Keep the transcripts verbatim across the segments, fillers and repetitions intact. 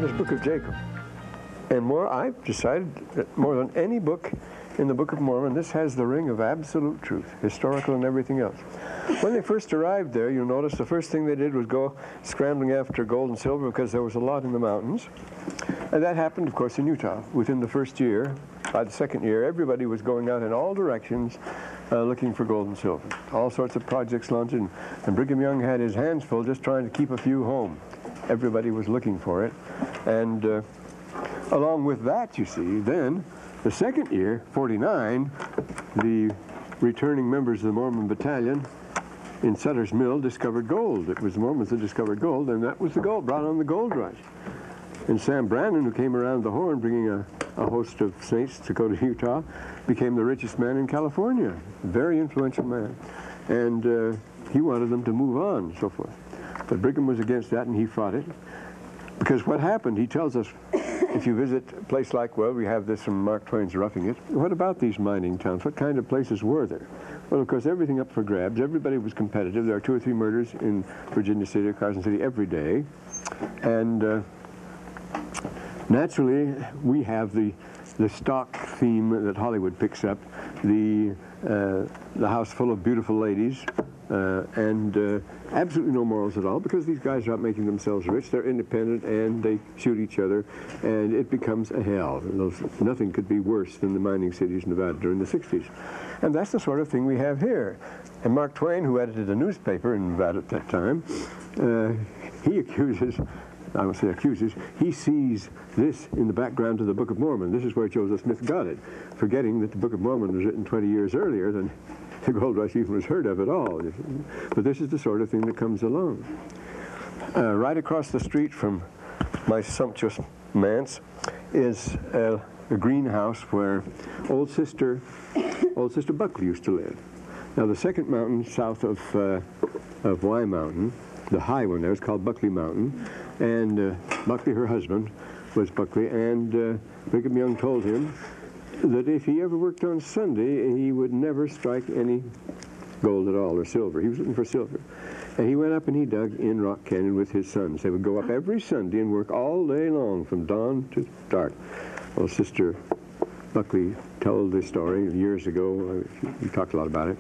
this book of Jacob. And more, I've decided that more than any book in the Book of Mormon, this has the ring of absolute truth, historical and everything else. When they first arrived there, you'll notice the first thing they did was go scrambling after gold and silver because there was a lot in the mountains. And that happened, of course, in Utah. Within the first year, by the second year, everybody was going out in all directions uh, looking for gold and silver. All sorts of projects launched, and, and Brigham Young had his hands full just trying to keep a few home. Everybody was looking for it. And uh, along with that, you see, then, the second year, forty-nine, the returning members of the Mormon Battalion in Sutter's Mill discovered gold. It was the Mormons that discovered gold, and that was the gold, brought on the gold rush. And Sam Brannan, who came around the Horn bringing a, a host of saints to go to Utah, became the richest man in California, very influential man. And uh, he wanted them to move on and so forth. But Brigham was against that, and he fought it. Because what happened, he tells us, if you visit a place like, well, we have this from Mark Twain's Roughing It, what about these mining towns? What kind of places were there? Well, of course, everything up for grabs. Everybody was competitive. There are two or three murders in Virginia City or Carson City every day. And uh, naturally, we have the, the stock theme that Hollywood picks up, the, uh, the house full of beautiful ladies, Uh, and uh, absolutely no morals at all, because these guys are out making themselves rich. They're independent, and they shoot each other, and it becomes a hell. Those, nothing could be worse than the mining cities in Nevada during the sixties. And that's the sort of thing we have here. And Mark Twain, who edited a newspaper in Nevada at that time, uh, he accuses, I won't say accuses, he sees this in the background to the Book of Mormon. This is where Joseph Smith got it, forgetting that the Book of Mormon was written twenty years earlier than the gold rush even was heard of at all. But this is the sort of thing that comes along. Uh, right across the street from my sumptuous manse is uh, a greenhouse where old sister, old sister Buckley used to live. Now the second mountain south of, uh, of Y Mountain, the high one there, is called Buckley Mountain. And uh, Buckley, her husband, was Buckley, and uh, Brigham Young told him that if he ever worked on Sunday, he would never strike any gold at all, or silver. He was looking for silver. And he went up and he dug in Rock Canyon with his sons. They would go up every Sunday and work all day long, from dawn to dark. Well, Sister Buckley told this story years ago. We talked a lot about it.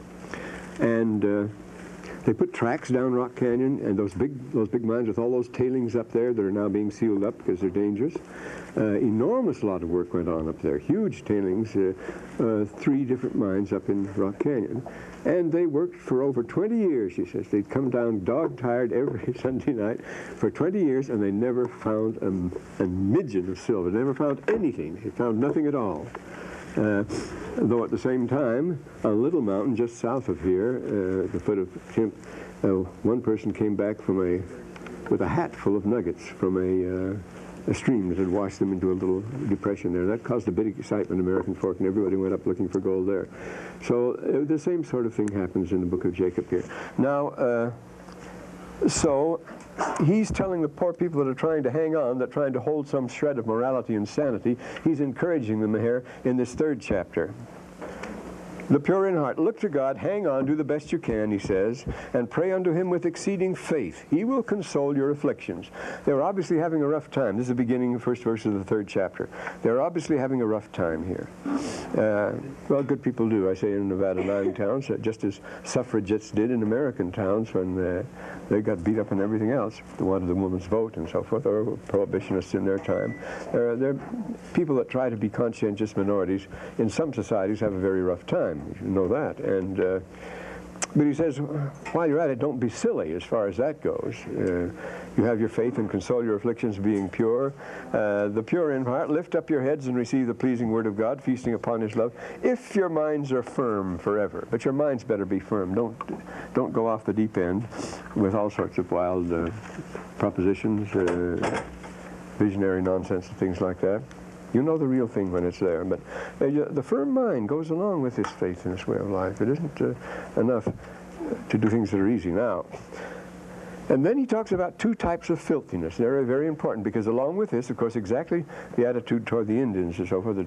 And uh, they put tracks down Rock Canyon, and those big, those big mines with all those tailings up there that are now being sealed up because they're dangerous. Uh, enormous lot of work went on up there, huge tailings, uh, uh, three different mines up in Rock Canyon. And they worked for over twenty years, she says. They'd come down dog-tired every Sunday night for twenty years, and they never found a, a midgeon of silver. They never found anything. They found nothing at all. Uh, though at the same time, on a little mountain just south of here, uh, at the foot of Chimp, uh, one person came back from a, with a hat full of nuggets from a, uh, a stream that had washed them into a little depression there. That caused a big excitement in American Fork, and everybody went up looking for gold there. So uh, the same sort of thing happens in the Book of Jacob here. Now, uh, so he's telling the poor people that are trying to hang on, that are trying to hold some shred of morality and sanity, he's encouraging them here in this third chapter. The pure in heart, look to God, hang on, do the best you can, he says, and pray unto him with exceeding faith. He will console your afflictions. They were obviously having a rough time. This is the beginning, the first verse of the third chapter. They're obviously having a rough time here. Uh, well, good people do, I say, in Nevada mining towns, uh, just as suffragettes did in American towns when uh, they got beat up and everything else. They wanted the woman's vote and so forth, or prohibitionists in their time. They're, they're people that try to be conscientious minorities in some societies have a very rough time. You know that. And uh, but he says, while you're at it, don't be silly as far as that goes. Uh, you have your faith and console your afflictions, being pure. Uh, the pure in heart, lift up your heads and receive the pleasing word of God, feasting upon his love, if your minds are firm forever. But your minds better be firm. Don't, don't go off the deep end with all sorts of wild uh, propositions, uh, visionary nonsense and things like that. You know the real thing when it's there. But uh, you, the firm mind goes along with this faith in this way of life. It isn't uh, enough to do things that are easy now. And then he talks about two types of filthiness. They're very important because along with this, of course, exactly the attitude toward the Indians and so forth that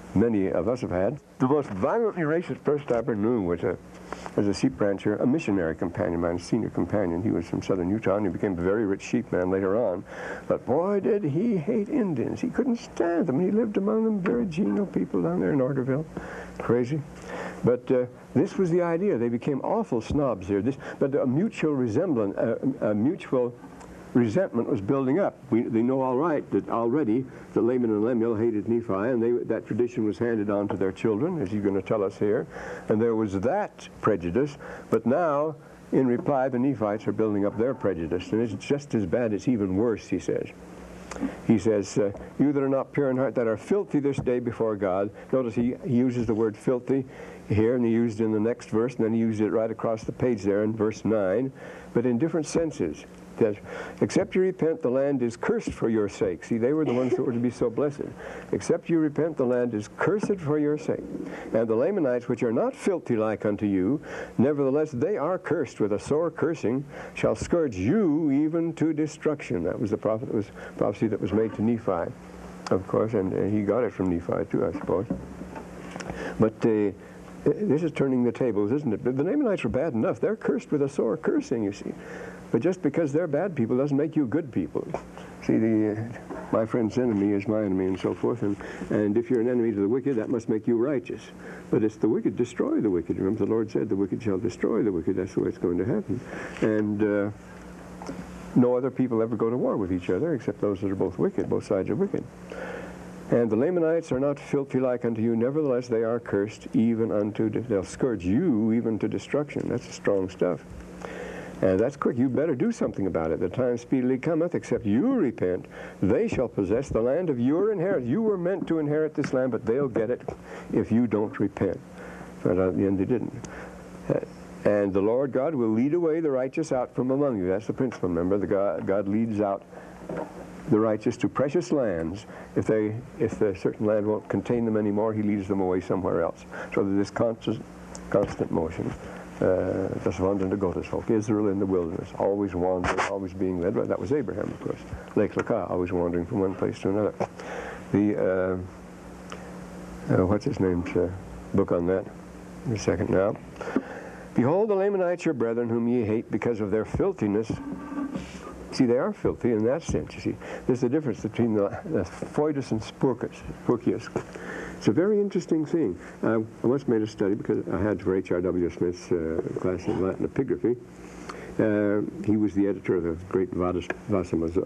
many of us have had. The most violently racist person I ever knew was a, was a sheep rancher, a missionary companion of mine, a senior companion. He was from southern Utah, and he became a very rich sheep man later on. But boy, did he hate Indians. He couldn't stand them. He lived among them, very genial people down there in Orderville. Crazy. But uh, this was the idea. They became awful snobs here. This, but a mutual resemblance, uh, a mutual resentment was building up. We, they know all right that already that Laman and Lemuel hated Nephi, and they, that tradition was handed on to their children, as you're going to tell us here. And there was that prejudice. But now, in reply, the Nephites are building up their prejudice. And it's just as bad, it's even worse, he says. He says, uh, you that are not pure in heart, that are filthy this day before God. Notice he, he uses the word filthy here, and he used it in the next verse, and then he used it right across the page there in verse nine, but in different senses. Says, except you repent, the land is cursed for your sake. See, they were the ones that were to be so blessed. Except you repent, the land is cursed for your sake. And the Lamanites, which are not filthy like unto you, nevertheless they are cursed with a sore cursing, shall scourge you even to destruction. That was the prophet, that was prophecy that was made to Nephi, of course, and, and he got it from Nephi too, I suppose. But uh, this is turning the tables, isn't it? But the Lamanites were bad enough. They're cursed with a sore cursing, you see. But just because they're bad people doesn't make you good people. See, the, uh, my friend's enemy is my enemy and so forth. And, and if you're an enemy to the wicked, that must make you righteous. But it's the wicked destroy the wicked. Remember the Lord said, the wicked shall destroy the wicked. That's the way it's going to happen. And uh, no other people ever go to war with each other except those that are both wicked. Both sides are wicked. And the Lamanites are not filthy like unto you. Nevertheless, they are cursed even unto, they'll scourge you even to destruction. That's strong stuff. And that's quick. You better do something about it. The time speedily cometh, except you repent, they shall possess the land of your inheritance. You were meant to inherit this land, but they'll get it if you don't repent. But at the end, they didn't. And the Lord God will lead away the righteous out from among you. That's the principle. Remember, the God, God leads out the righteous to precious lands. If they, if the certain land won't contain them anymore, he leads them away somewhere else. So there's this constant, constant motion. Uh, das wandernde Gottesvolk, Israel in the wilderness, always wandering, always being led. Well, that was Abraham, of course. Lake Laka, always wandering from one place to another. The, uh, uh, what's his name's uh, book on that? In a second now. Behold, the Lamanites, your brethren, whom ye hate because of their filthiness. See, they are filthy in that sense, you see. There's a difference between the, the Foidus and Spurcus, Spurcius. It's a very interesting thing. Uh, I once made a study because I had for H R W Smith's uh, class in Latin epigraphy. Uh, he was the editor of the great Vadis, Vasamazor,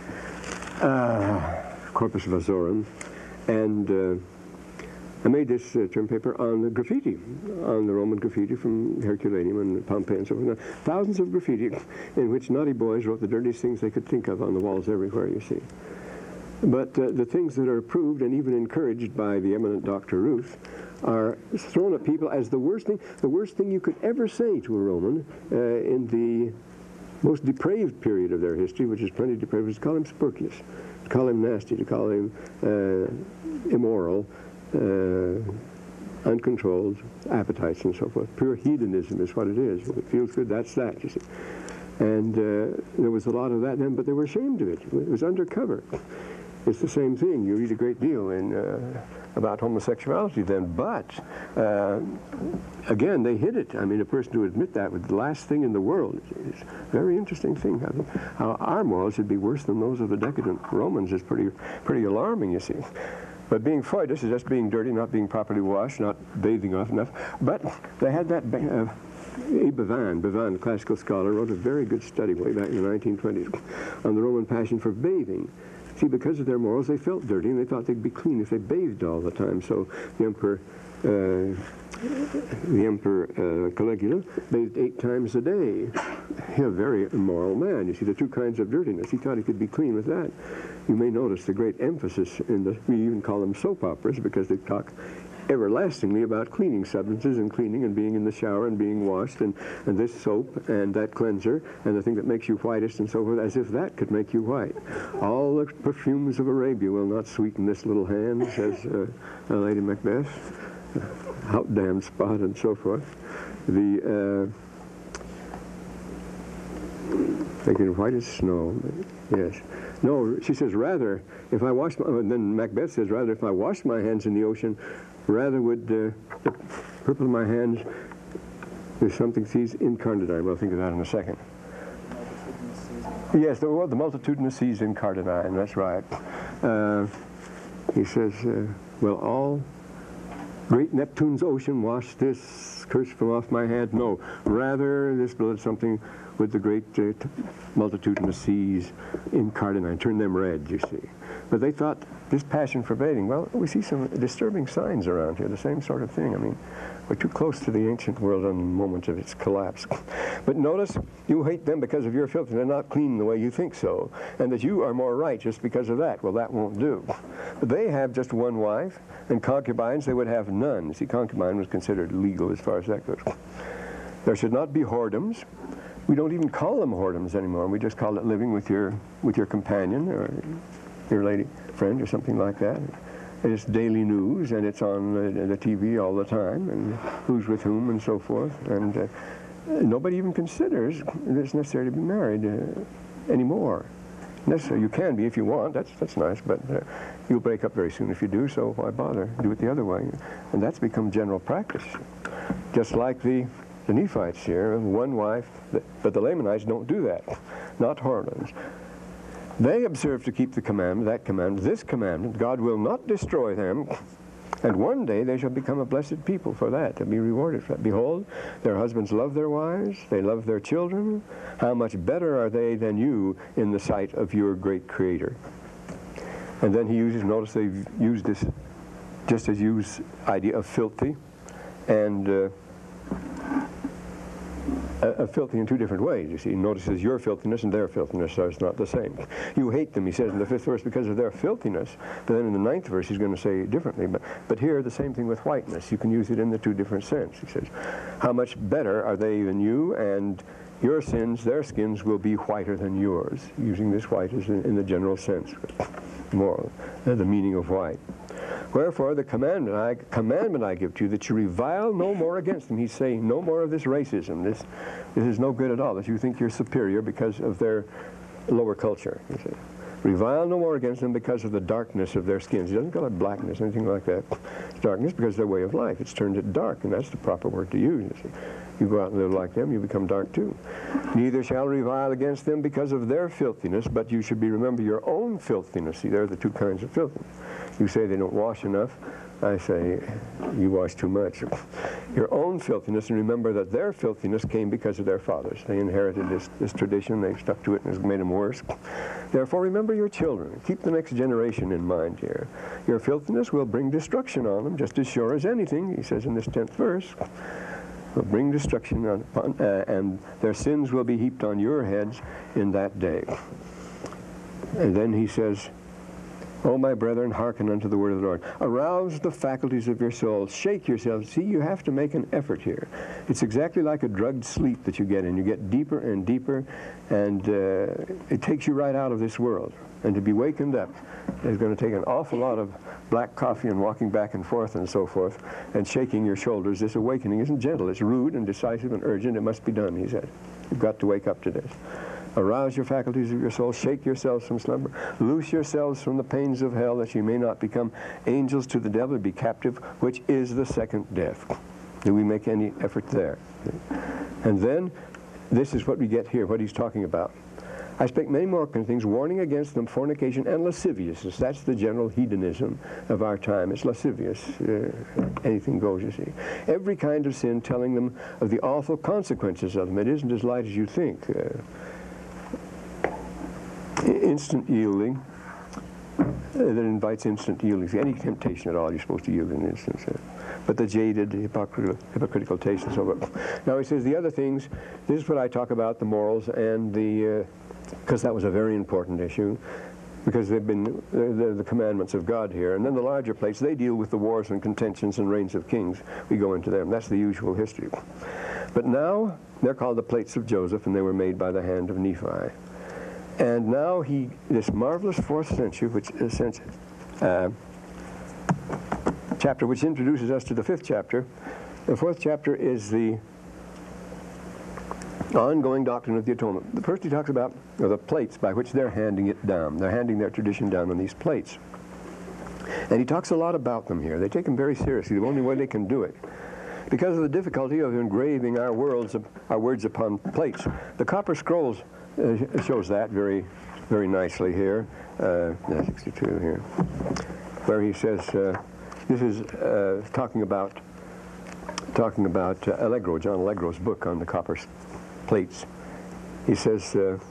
uh, Corpus Vasorum, and uh, I made this uh, term paper on the graffiti, on the Roman graffiti from Herculaneum and Pompeii and so forth. Now, thousands of graffiti in which naughty boys wrote the dirtiest things they could think of on the walls everywhere, you see. But uh, the things that are approved and even encouraged by the eminent Doctor Ruth are thrown at people as the worst thing, the worst thing you could ever say to a Roman uh, in the most depraved period of their history, which is plenty depraved, is to call him spurcious, to call him nasty, to call him uh, immoral, uh, uncontrolled appetites and so forth. Pure hedonism is what it is. When it feels good, that's that, you see. And uh, there was a lot of that then, but they were ashamed of it. It was undercover. It's the same thing. You read a great deal in, uh, about homosexuality then, but uh, again, they hid it. I mean, a person to admit that was the last thing in the world. It's a very interesting thing. I mean, how our morals should be worse than those of the decadent Romans is pretty, pretty alarming, you see. But being Foidus is just being dirty, not being properly washed, not bathing off enough. But they had that. Uh, A. Bevan, Bevan, a classical scholar, wrote a very good study way back in the nineteen twenties on the Roman passion for bathing. See, because of their morals, they felt dirty, and they thought they'd be clean if they bathed all the time. So the emperor, uh, the emperor uh, Caligula bathed eight times a day. He a very immoral man. You see, the two kinds of dirtiness. He thought he could be clean with that. You may notice the great emphasis in the, we even call them soap operas because they talk everlastingly about cleaning substances and cleaning and being in the shower and being washed and, and this soap and that cleanser and the thing that makes you whitest and so forth, as if that could make you white. All the perfumes of Arabia will not sweeten this little hand, says uh, Lady Macbeth. Out damned spot and so forth. The uh, Thinking white as snow. Yes. No, she says, rather, if I wash my, then Macbeth says, rather, if I wash my hands in the ocean, rather would uh, the purple of my hands, there's something seas incarnadine. We'll think of that in a second. Yes, the, well, the multitudinous seas incarnadine, that's right. Uh, he says, uh, will all great Neptune's ocean wash this curse from off my head? No, rather this blood something with the great uh, multitudinous seas incarnadine, turn them red, you see. But they thought this passion forbidding. Well, we see some disturbing signs around here, the same sort of thing. I mean, we're too close to the ancient world on the moment of its collapse. But notice, you hate them because of your filth, and they're not clean the way you think so, and that you are more righteous because of that. Well, that won't do. But they have just one wife, and concubines they would have none. See, concubine was considered legal as far as that goes. There should not be whoredoms. We don't even call them whoredoms anymore. We just call it living with your with your companion or your lady friend or something like that. It's daily news, and it's on the, the T V all the time, and who's with whom and so forth. And uh, nobody even considers that it's necessary to be married uh, anymore. Necessary, you can be if you want. That's that's nice, but uh, you'll break up very soon if you do. So why bother? Do it the other way, and that's become general practice. Just like the the Nephites here, one wife, but the Lamanites don't do that. Not whoredoms. They observe to keep the commandment, that commandment, this commandment. God will not destroy them, and one day they shall become a blessed people for that, to be rewarded for that. Behold, their husbands love their wives, they love their children. How much better are they than you in the sight of your great Creator? And then he uses, notice they've used this, just as use idea of filthy, and uh, Uh, filthy in two different ways, you see. Notices your filthiness and their filthiness, so it's not the same. You hate them, he says in the fifth verse, because of their filthiness. But then in the ninth verse, he's going to say differently. But, but here, the same thing with whiteness. You can use it in the two different sense. He says, how much better are they than you, and your sins, their skins, will be whiter than yours. Using this white as in, in the general sense, moral, uh, the meaning of white. Wherefore, the commandment I, commandment I give to you, that you revile no more against them. He's saying no more of this racism. This, this is no good at all, that you think you're superior because of their lower culture. You see. Revile no more against them because of the darkness of their skins. He doesn't call it blackness, anything like that. It's darkness because of their way of life. It's turned it dark, and that's the proper word to use. You see. You go out and live like them, you become dark too. Neither shall revile against them because of their filthiness, but you should be remember your own filthiness. See, there are the two kinds of filthiness. You say they don't wash enough. I say, you wash too much. Your own filthiness, and remember that their filthiness came because of their fathers. They inherited this, this tradition, they stuck to it, and it's made them worse. Therefore, remember your children. Keep the next generation in mind here. Your filthiness will bring destruction on them, just as sure as anything, he says in this tenth verse. Will bring destruction on, upon, uh, and their sins will be heaped on your heads in that day. And then he says, O my brethren, hearken unto the word of the Lord. Arouse the faculties of your souls. Shake yourselves. See, you have to make an effort here. It's exactly like a drugged sleep that you get in. You get deeper and deeper, and uh, it takes you right out of this world. And to be wakened up is going to take an awful lot of black coffee and walking back and forth and so forth, and shaking your shoulders. This awakening isn't gentle. It's rude and decisive and urgent. It must be done, he said. You've got to wake up to this. Arouse your faculties of your soul, shake yourselves from slumber, loose yourselves from the pains of hell, that you may not become angels to the devil, be captive, which is the second death. Do we make any effort there? And then, this is what we get here, what he's talking about. I spake many more things, warning against them fornication and lasciviousness. That's the general hedonism of our time. It's lascivious. Uh, anything goes, you see. Every kind of sin, telling them of the awful consequences of them. It isn't as light as you think. Uh, Instant yielding, uh, that invites instant yielding. Any temptation at all, you're supposed to yield in an instance. Uh, but the jaded, hypocritical, hypocritical taste and so forth. Now he says the other things, this is what I talk about, the morals and the, because uh, that was a very important issue, because they've been, they're the commandments of God here. And then the larger plates, they deal with the wars and contentions and reigns of kings. We go into them. That's the usual history. But now, they're called the plates of Joseph, and they were made by the hand of Nephi. And now he, this marvelous fourth century, which is uh, chapter, which introduces us to the fifth chapter. The fourth chapter is the ongoing doctrine of the atonement. The first he talks about are the plates by which they're handing it down. They're handing their tradition down on these plates. And he talks a lot about them here. They take them very seriously, the only way they can do it. Because of the difficulty of engraving our, worlds, our words upon plates. The copper scrolls uh, shows that very, very nicely here. Uh, sixty-two here, where he says, uh, this is uh, talking about, talking about uh, Allegro, John Allegro's book on the copper plates. He says, uh,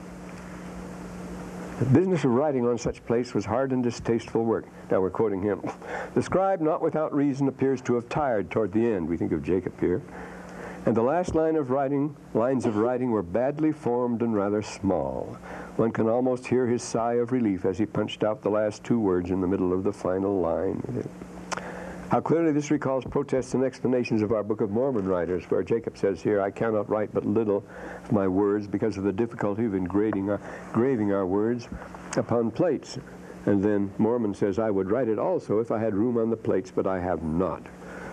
the business of writing on such plates was hard and distasteful work. Now we're quoting him. The scribe, not without reason, appears to have tired toward the end. We think of Jacob here. And the last line of writing, lines of writing were badly formed and rather small. One can almost hear his sigh of relief as he punched out the last two words in the middle of the final line. How clearly this recalls protests and explanations of our Book of Mormon writers, where Jacob says here, I cannot write but little of my words because of the difficulty of engraving our, engraving our words upon plates. And then Mormon says, I would write it also if I had room on the plates, but I have not.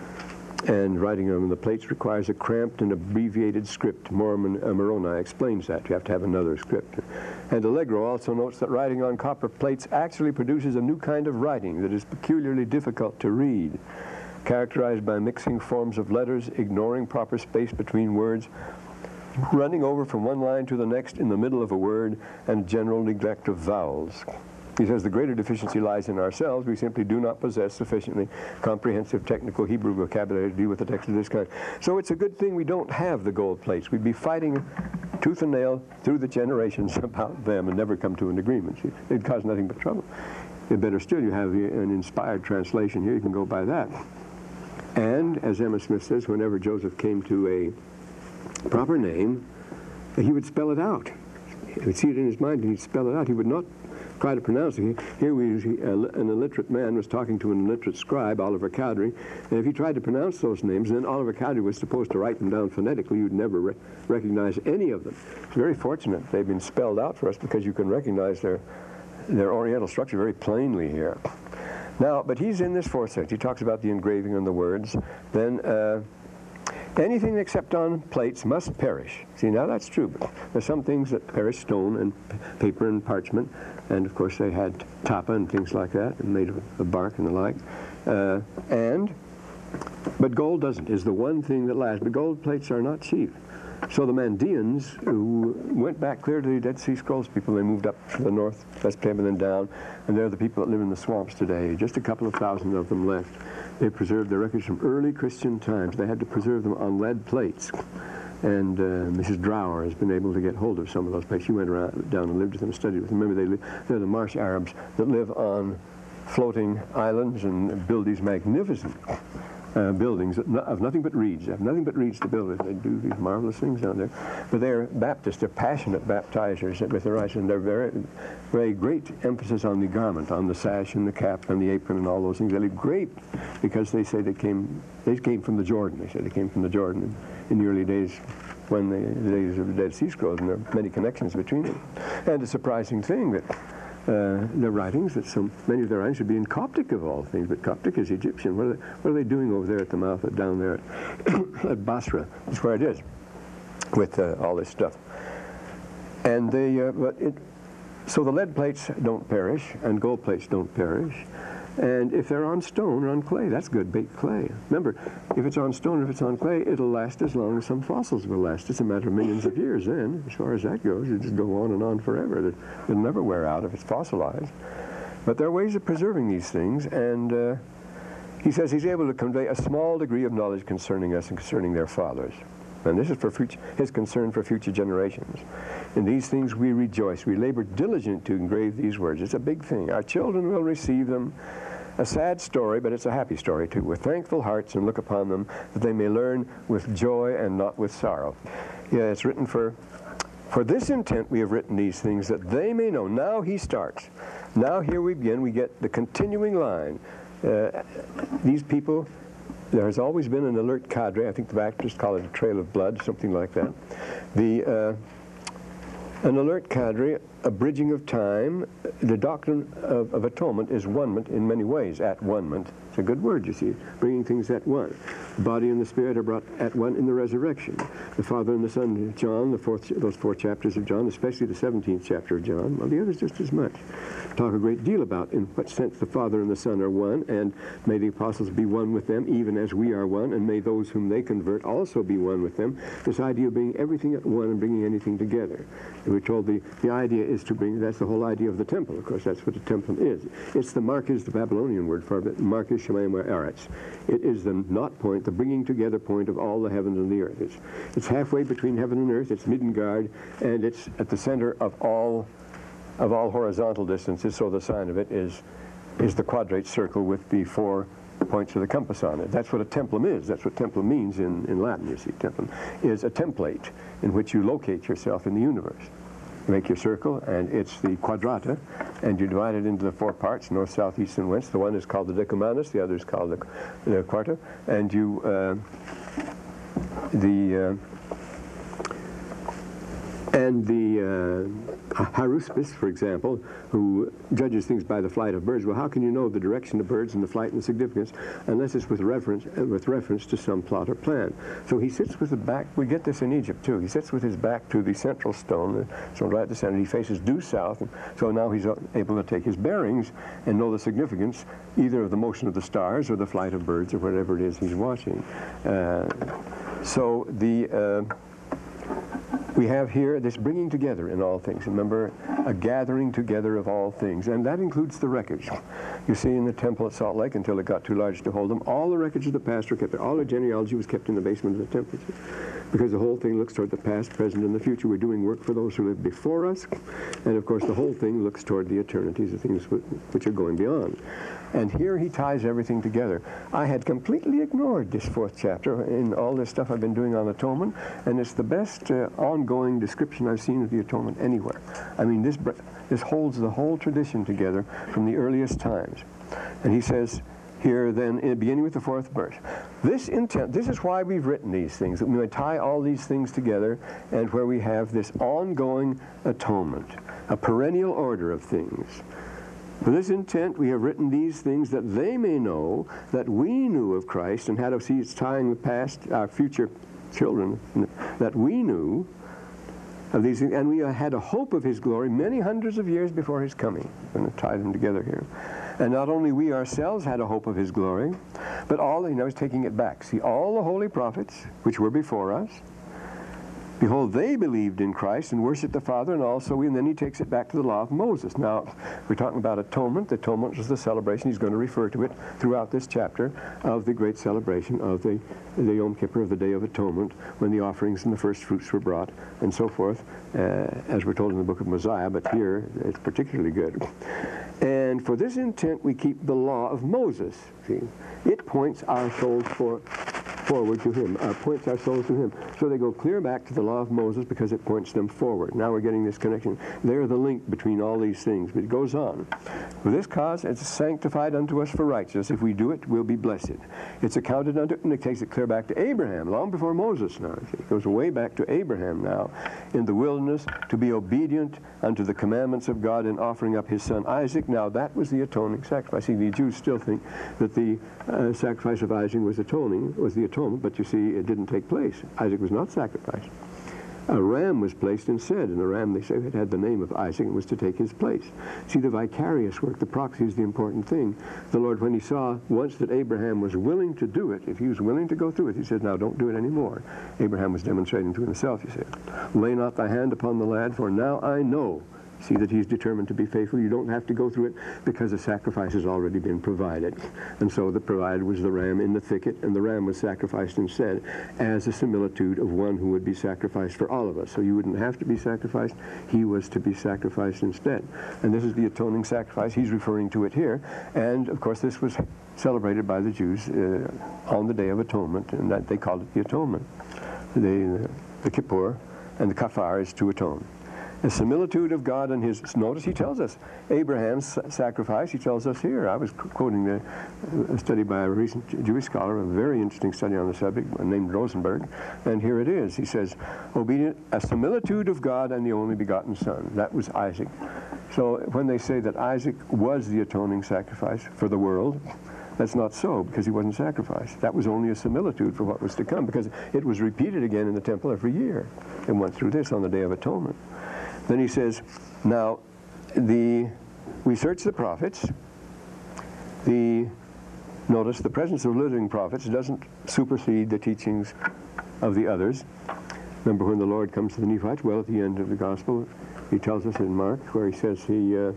And writing on the plates requires a cramped and abbreviated script. Mormon uh, Moroni explains that. You have to have another script. And Allegro also notes that writing on copper plates actually produces a new kind of writing that is peculiarly difficult to read, characterized by mixing forms of letters, ignoring proper space between words, running over from one line to the next in the middle of a word, and general neglect of vowels. He says the greater deficiency lies in ourselves. We simply do not possess sufficiently comprehensive technical Hebrew vocabulary to deal with a text of this kind. So it's a good thing we don't have the gold plates. We'd be fighting tooth and nail through the generations about them and never come to an agreement. It'd cause nothing but trouble. Better still, you have an inspired translation here. You can go by that. And, as Emma Smith says, whenever Joseph came to a proper name, he would spell it out. He would see it in his mind and he'd spell it out. He would not try to pronounce it. Here we, an illiterate man was talking to an illiterate scribe, Oliver Cowdery, and if he tried to pronounce those names, then Oliver Cowdery was supposed to write them down phonetically. You'd never re recognize any of them. It's very fortunate they've been spelled out for us because you can recognize their, their oriental structure very plainly here. Now, but he's in this fourth section. He talks about the engraving on the words. Then, uh, anything except on plates must perish. See, now that's true, but there's some things that perish, stone and paper and parchment, and of course they had tapa and things like that, and made of, of bark and the like. Uh, and, but gold doesn't, is the one thing that lasts. But gold plates are not cheap. So the Mandeans, who went back clear to the Dead Sea Scrolls people, they moved up to the north, West Cape, and then down, and they're the people that live in the swamps today. Just a couple of thousand of them left. They preserved their records from early Christian times. They had to preserve them on lead plates. And uh, Missus Drower has been able to get hold of some of those plates. She went around, down and lived with them and studied with them. Remember, they live, they're the marsh Arabs that live on floating islands and build these magnificent uh, buildings of nothing but reeds. They have nothing but reeds to build with. They do these marvelous things down there. But they're Baptists. They're passionate baptizers with their eyes, and they're very, very great emphasis on the garment, on the sash and the cap and the apron and all those things. They live great because they say they came, they came from the Jordan. They say they came from the Jordan in, in the early days, when the, the days of the Dead Sea Scrolls, and there are many connections between them. And a surprising thing that Uh, their writings, that so many of their writings should be in Coptic of all things, but Coptic is Egyptian. What are they, what are they doing over there at the mouth, of, down there at, at Basra? That's where it is, with uh, all this stuff. And they, uh, but it, so the lead plates don't perish, and gold plates don't perish. And if they're on stone or on clay, that's good baked clay. Remember, if it's on stone or if it's on clay, it'll last as long as some fossils will last. It's a matter of millions of years then. As far as that goes, it just go on and on forever. It'll never wear out if it's fossilized. But there are ways of preserving these things, and uh, he says he's able to convey a small degree of knowledge concerning us and concerning their fathers. And this is for future, his concern for future generations. In these things we rejoice. We labor diligently to engrave these words. It's a big thing. Our children will receive them. A sad story, but it's a happy story too, with thankful hearts, and look upon them, that they may learn with joy and not with sorrow. Yeah, it's written for, for this intent we have written these things, that they may know. Now he starts. Now here we begin. We get the continuing line. Uh, these people, there has always been an alert cadre. I think the Baptists call it a trail of blood, something like that. The, uh, an alert cadre, a bridging of time. The doctrine of, of atonement is one-ment in many ways, at one-ment. a good word, you see, bringing things at one. The body and the spirit are brought at one in the resurrection. The Father and the Son, John, the fourth, those four chapters of John, especially the seventeenth chapter of John, well, the others just as much, talk a great deal about in what sense the Father and the Son are one, and may the apostles be one with them, even as we are one, and may those whom they convert also be one with them. This idea of bringing everything at one and bringing anything together. And we're told the, the idea is to bring, that's the whole idea of the temple, of course, that's what the temple is. It's the mark is the Babylonian word for it, mark is Shemayim Eretz. It is the knot point, the bringing together point of all the heavens and the earth. It's, it's halfway between heaven and earth, it's Midgard, and it's at the center of all of all horizontal distances, so the sign of it is is the quadrate circle with the four points of the compass on it. That's what a templum is. That's what templum means in, in Latin, you see. Templum is a template in which you locate yourself in the universe. You make your circle, and it's the quadrata, and you divide it into the four parts, north, south, east, and west. The one is called the decumanus, the other is called the, the quarta, and you, uh, the, uh, and the uh, haruspice, for example, who judges things by the flight of birds. Well, how can you know the direction of birds and the flight and the significance unless it's with reference uh, with reference to some plot or plan? So he sits with the back. We get this in Egypt too. He sits with his back to the central stone, so right at the center. He faces due south. And so now he's able to take his bearings and know the significance either of the motion of the stars or the flight of birds or whatever it is he's watching. Uh, so the uh, we have here this bringing together in all things. Remember, a gathering together of all things, and that includes the records. You see in the temple at Salt Lake, until it got too large to hold them, all the records of the past were kept there. All the genealogy was kept in the basement of the temple, because the whole thing looks toward the past, present, and the future. We're doing work for those who live before us, and of course the whole thing looks toward the eternities, the things which are going beyond. And here he ties everything together. I had completely ignored this fourth chapter in all this stuff I've been doing on atonement, and it's the best uh, ongoing description I've seen of the atonement anywhere. I mean, this, this holds the whole tradition together from the earliest times. And he says here then, in, beginning with the fourth verse, this intent, this is why we've written these things, that we might tie all these things together, and where we have this ongoing atonement, a perennial order of things. For this intent we have written these things, that they may know that we knew of Christ, and how to see it's tying the past, our future children, that we knew of these things, and we had a hope of his glory many hundreds of years before his coming. I'm going to tie them together here. And not only we ourselves had a hope of his glory, but all, you know, he's taking it back. See, all the holy prophets, which were before us, behold, they believed in Christ and worshiped the Father, and also we, and then he takes it back to the law of Moses. Now, we're talking about atonement. The atonement was the celebration. He's going to refer to it throughout this chapter of the great celebration of the, the Yom Kippur, of the Day of Atonement, when the offerings and the first fruits were brought, and so forth, uh, as we're told in the book of Mosiah, but here it's particularly good. And for this intent we keep the law of Moses. See, it points our souls for forward to him, uh, points our souls to him. So they go clear back to the law of Moses because it points them forward. Now we're getting this connection. They're the link between all these things. But it goes on. For this cause it's sanctified unto us for righteousness. If we do it, we'll be blessed. It's accounted unto, and it takes it clear back to Abraham, long before Moses now. It goes way back to Abraham now, in the wilderness, to be obedient unto the commandments of God in offering up his son Isaac. Now that was the atoning sacrifice. See, the Jews still think that the uh, sacrifice of Isaac was atoning, was the atonement, but you see, it didn't take place. Isaac was not sacrificed. A ram was placed instead, and the ram, they say, it had the name of Isaac and was to take his place. See, the vicarious work, the proxy is the important thing. The Lord, when he saw once that Abraham was willing to do it, if he was willing to go through it, he said, now don't do it anymore. Abraham was demonstrating to himself, you see, lay not thy hand upon the lad, for now I know. See that he's determined to be faithful. You don't have to go through it because the sacrifice has already been provided. And so the provided was the ram in the thicket, and the ram was sacrificed instead as a similitude of one who would be sacrificed for all of us. So you wouldn't have to be sacrificed. He was to be sacrificed instead. And this is the atoning sacrifice. He's referring to it here. And, of course, this was celebrated by the Jews uh, on the Day of Atonement, and that they called it the atonement. The, the Kippur and the Kafar is to atone. A similitude of God and his, notice he tells us, Abraham's sacrifice, he tells us here. I was quoting the, a study by a recent Jewish scholar, a very interesting study on the subject, named Rosenberg, and here it is. He says, obedient, a similitude of God and the only begotten Son. That was Isaac. So when they say that Isaac was the atoning sacrifice for the world, That's not so, because he wasn't sacrificed. That was only a similitude for what was to come, because it was repeated again in the temple every year. It went through this on the Day of Atonement. Then he says, now, the, we search the prophets. The, notice, the presence of living prophets doesn't supersede the teachings of the others. Remember when the Lord comes to the Nephites? Well, at the end of the Gospel, he tells us in Mark, where he says he, uh,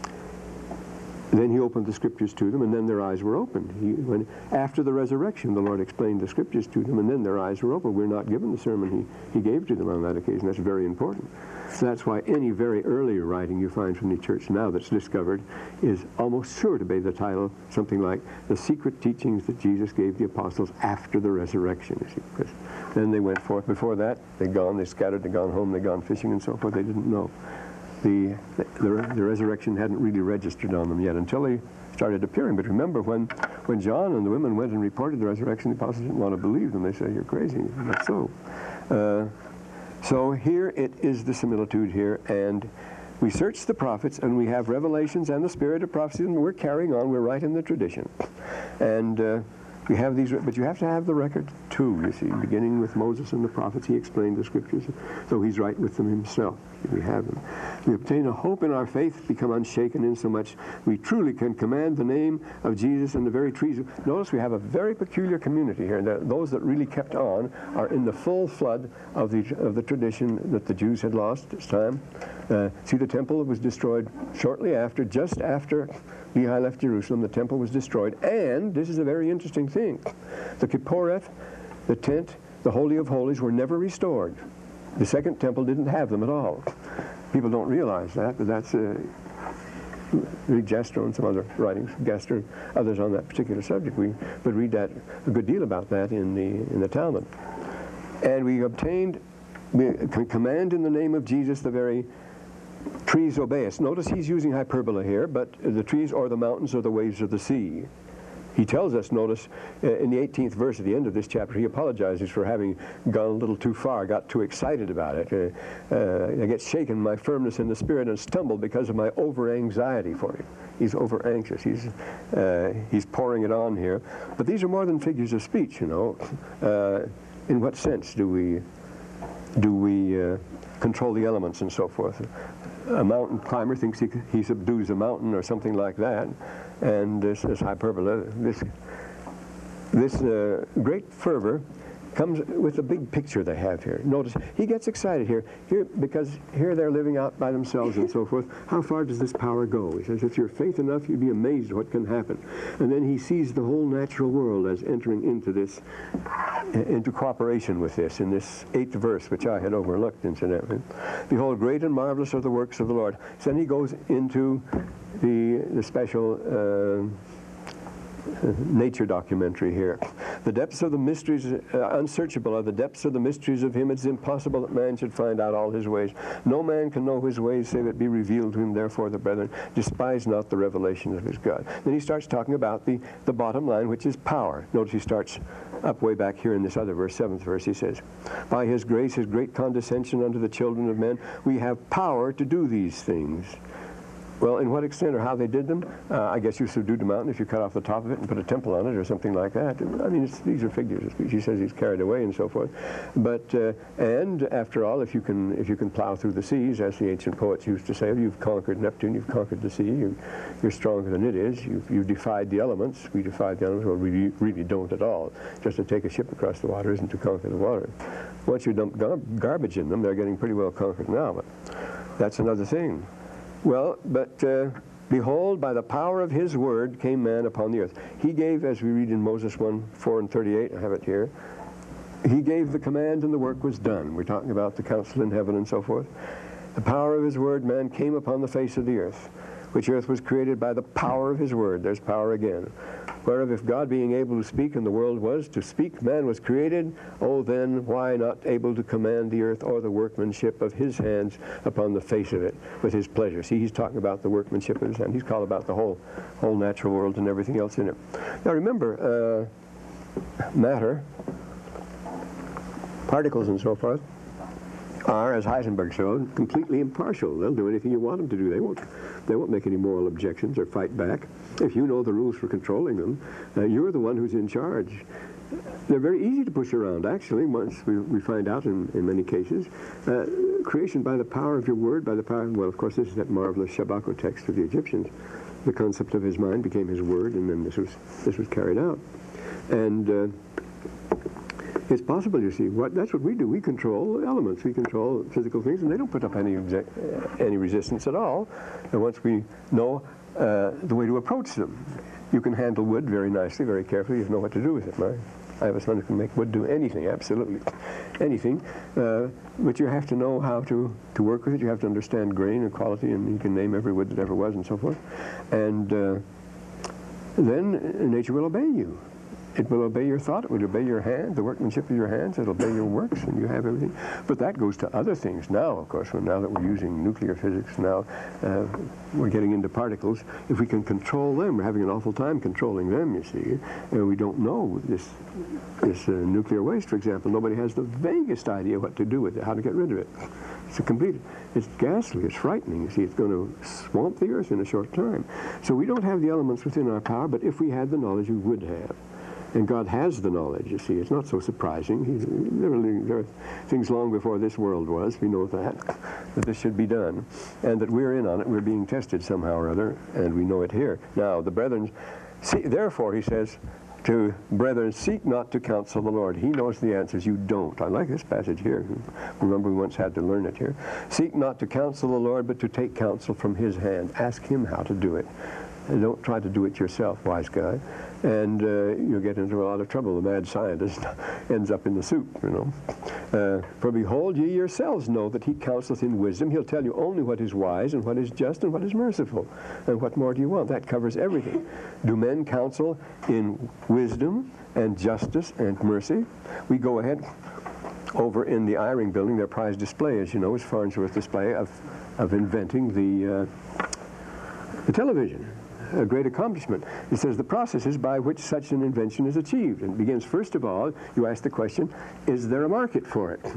then he opened the Scriptures to them, and then their eyes were opened. He, when, after the resurrection, the Lord explained the Scriptures to them, and then their eyes were opened. We're not given the sermon he, he gave to them on that occasion. That's very important. So that's why any very early writing you find from the church now that's discovered is almost sure to be the title, something like The Secret Teachings that Jesus Gave the Apostles After the Resurrection. You see, because then they went forth. Before that, they'd gone, they scattered, they'd gone home, they'd gone fishing and so forth. They didn't know. The, the, the resurrection hadn't really registered on them yet until they started appearing. But remember, when, when John and the women went and reported the resurrection, the apostles didn't want to believe them. They said, you're crazy. Not so. Uh, so here it is the similitude here, and we search the prophets, and we have revelations and the spirit of prophecy, and we're carrying on. We're right in the tradition. And uh, we have these, but you have to have the record too, you see. Beginning with Moses and the prophets, he explained the Scriptures, so he's right with them himself. We have them. We obtain a hope in our faith, become unshaken in so much we truly can command the name of Jesus and the very trees. Notice we have a very peculiar community here. That those that really kept on are in the full flood of the, of the tradition that the Jews had lost this time. Uh, see, the temple was destroyed shortly after, just after Lehi left Jerusalem. The temple was destroyed, and this is a very interesting thing. The Kipporeth, the tent, the Holy of Holies were never restored. The second temple didn't have them at all. People don't realize that, but that's uh, read Jastrow and some other writings, Gaster, others on that particular subject. We would read that a good deal about that in the in the Talmud. And we obtained, we can command in the name of Jesus the very trees obey us. Notice he's using hyperbole here, but the trees or the mountains or the waves of the sea. He tells us, notice, uh, in the eighteenth verse at the end of this chapter, he apologizes for having gone a little too far, got too excited about it. Uh, uh, I get shaken, my firmness in the spirit, and stumbled because of my over-anxiety for you. He's over-anxious. He's, uh, he's pouring it on here. But these are more than figures of speech, you know. Uh, in what sense do we, do we uh, control the elements and so forth? A mountain climber thinks he, he subdues a mountain or something like that. And this, this hyperbole, this, this uh, great fervor comes with a big picture they have here. Notice, he gets excited here, here because here they're living out by themselves and so forth. How far does this power go? He says, if you're faith enough, you'd be amazed at what can happen. And then he sees the whole natural world as entering into this, into cooperation with this, in this eighth verse, which I had overlooked, incidentally. Behold, great and marvelous are the works of the Lord. So then he goes into the, the special uh, nature documentary here. The depths of the mysteries, uh, unsearchable are the depths of the mysteries of him. It's impossible that man should find out all his ways. No man can know his ways save it be revealed to him. Therefore, the brethren, despise not the revelation of his God. Then he starts talking about the, the bottom line, which is power. Notice he starts up way back here in this other verse, seventh verse. He says, by his grace, his great condescension unto the children of men, we have power to do these things. Well, in what extent or how they did them, uh, I guess you subdued the mountain if you cut off the top of it and put a temple on it or something like that. I mean, it's, these are figures of speech. He says he's carried away and so forth. But, uh, and after all, if you can if you can plow through the seas, as the ancient poets used to say, you've conquered Neptune, you've conquered the sea, you, you're stronger than it is, you've, you've defied the elements. We defied the elements, well, we really don't at all. Just to take a ship across the water isn't to conquer the water. Once you dump gar garbage in them, they're getting pretty well conquered now, but that's another thing. Well, but uh, behold, by the power of his word came man upon the earth. He gave, as we read in Moses one, four and thirty-eight, I have it here, he gave the command and the work was done. We're talking about the council in heaven and so forth. The power of his word, man came upon the face of the earth, which earth was created by the power of his word. There's power again. Whereof if God being able to speak, and the world was to speak, man was created, oh then why not able to command the earth or the workmanship of his hands upon the face of it with his pleasure? See, he's talking about the workmanship of his hand. He's called about the whole, whole natural world and everything else in it. Now remember, uh, matter, particles and so forth, are, as Heisenberg showed, completely impartial. They'll do anything you want them to do. They won't, they won't make any moral objections or fight back. If you know the rules for controlling them, uh, you're the one who's in charge. They're very easy to push around, actually, once we, we find out in, in many cases. Uh, creation by the power of your word, by the power, well, of course, this is that marvelous Shabako text of the Egyptians. The concept of his mind became his word, and then this was, this was carried out. And uh, it's possible, you see. What, that's what we do. We control elements. We control physical things, and they don't put up any, any resistance at all. And once we know uh, the way to approach them, you can handle wood very nicely, very carefully. You know what to do with it. Right? I have a son who can make wood do anything, absolutely anything. Uh, but you have to know how to, to work with it. You have to understand grain and quality, and you can name every wood that ever was and so forth. And uh, then nature will obey you. It will obey your thought. It will obey your hand, the workmanship of your hands. It'll obey your works, and you have everything. But that goes to other things now, of course. When now that we're using nuclear physics, now uh, we're getting into particles. If we can control them, we're having an awful time controlling them, you see. And we don't know this, this uh, nuclear waste, for example. Nobody has the vaguest idea what to do with it, how to get rid of it. It's a complete, it's ghastly, it's frightening. You see, it's going to swamp the earth in a short time. So we don't have the elements within our power, but if we had the knowledge, we would have. And God has the knowledge, you see. It's not so surprising. He's, there, are, there are things long before this world was, we know that, that this should be done. And that we're in on it, we're being tested somehow or other, and we know it here. Now, the brethren, see, therefore, he says, to brethren, seek not to counsel the Lord. He knows the answers, you don't. I like this passage here. Remember, we once had to learn it here. Seek not to counsel the Lord, but to take counsel from his hand. Ask him how to do it. And don't try to do it yourself, wise guy. And uh, you'll get into a lot of trouble. The mad scientist ends up in the soup, you know. Uh, For behold, ye yourselves know that he counseleth in wisdom. He'll tell you only what is wise and what is just and what is merciful. And what more do you want? That covers everything. Do men counsel in wisdom and justice and mercy? We go ahead over in the Eyring building, their prize display, as you know, is Farnsworth display of, of inventing the, uh, the television. A great accomplishment. It says the processes by which such an invention is achieved. And it begins, first of all, you ask the question, is there a market for it?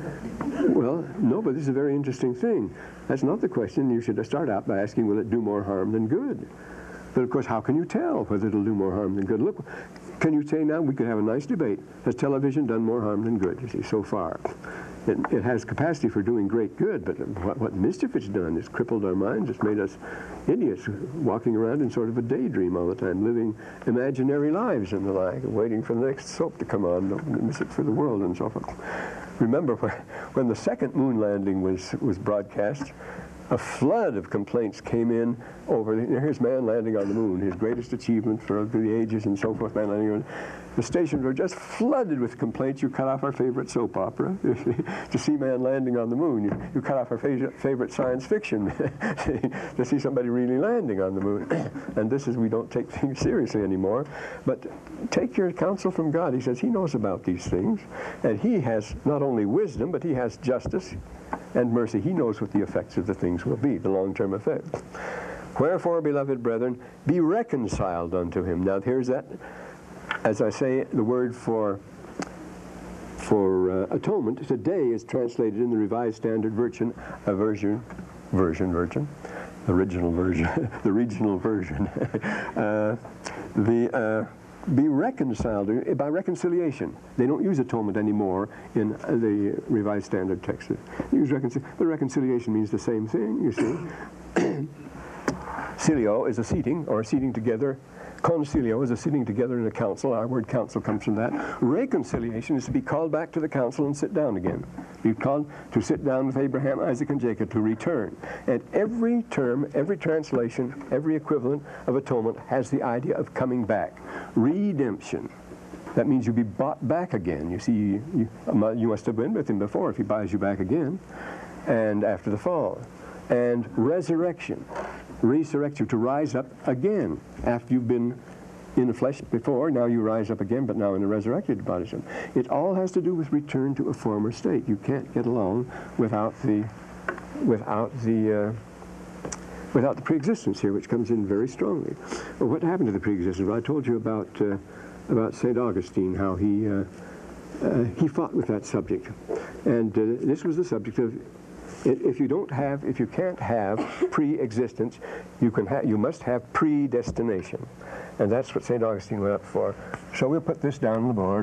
Well, no, but this is a very interesting thing. That's not the question. You should start out by asking, will it do more harm than good? But of course, how can you tell whether it'll do more harm than good? Look, can you say now, we could have a nice debate. Has television done more harm than good, you see, so far? It, it has capacity for doing great good, but what, what mischief it's done, it's crippled our minds, it's made us idiots, walking around in sort of a daydream all the time, living imaginary lives and the like, waiting for the next soap to come on, don't miss it for the world and so forth. Remember, when the second moon landing was, was broadcast, a flood of complaints came in over, here's man landing on the moon, his greatest achievement for the ages and so forth, man landing on. The stations were just flooded with complaints. You cut off our favorite soap opera to see man landing on the moon. You, you cut off our favorite science fiction to see somebody really landing on the moon. And this is, we don't take things seriously anymore. But take your counsel from God. He says he knows about these things. And he has not only wisdom, but he has justice and mercy. He knows what the effects of the things will be, the long-term effects. Wherefore, beloved brethren, be reconciled unto him. Now, here's that. As I say, the word for for uh, atonement today is translated in the Revised Standard Version, a version, version, version, original version, the regional version. uh, the uh, be reconciled by reconciliation. They don't use atonement anymore in the Revised Standard text. They use reconcil- but reconciliation means the same thing. You see, Cilio is a seating or a seating together. Concilio is a sitting together in a council. Our word council comes from that. Reconciliation is to be called back to the council and sit down again. Be called to sit down with Abraham, Isaac, and Jacob to return. And every term, every translation, every equivalent of atonement has the idea of coming back. Redemption. That means you'll be bought back again. You see, you, you must have been with him before if he buys you back again. And after the fall. And resurrection. Resurrect you, to rise up again. After you've been in the flesh before, now you rise up again, but now in a resurrected body. It all has to do with return to a former state. You can't get along without the, without the, uh, without the preexistence here, which comes in very strongly. Well, what happened to the preexistence? Well, I told you about uh, about Saint Augustine, how he uh, uh, he fought with that subject. And uh, this was the subject of, if you don't have, if you can't have pre-existence, you can have, you must have predestination. And that's what Saint Augustine went up for. So we'll put this down on the board.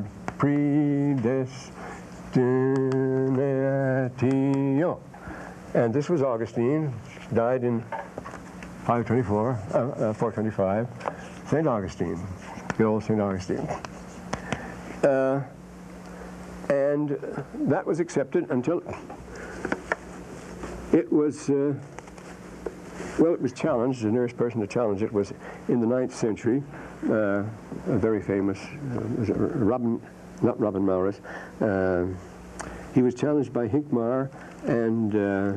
Predestinatio. And this was Augustine, died in five twenty-four, uh, uh, four twenty-five. Saint Augustine, the old Saint Augustine. Uh, and that was accepted until it was, uh, well, it was challenged. The nearest person to challenge it was in the ninth century, uh, a very famous, uh, was it Robin, not Robin Maurus. Uh, he was challenged by Hincmar, and uh,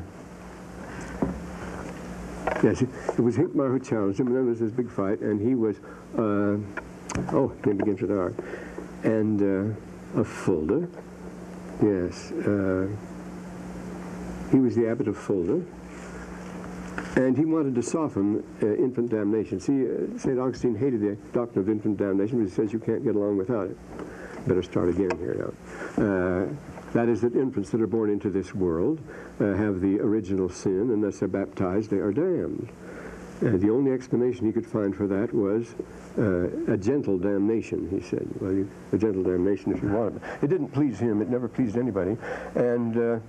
yes, it, it was Hincmar who challenged him, and then there was this big fight, and he was, uh, oh, name begins with R, and uh, a Fulda, yes, uh, he was the abbot of Fulda, and he wanted to soften uh, infant damnation. See, uh, Saint Augustine hated the doctrine of infant damnation, because he says you can't get along without it. Better start again here now. Uh, that is that infants that are born into this world uh, have the original sin, and unless they're baptized, they are damned. Uh, the only explanation he could find for that was uh, a gentle damnation, he said. Well, you, a gentle damnation if you want it. It didn't please him. It never pleased anybody. And uh,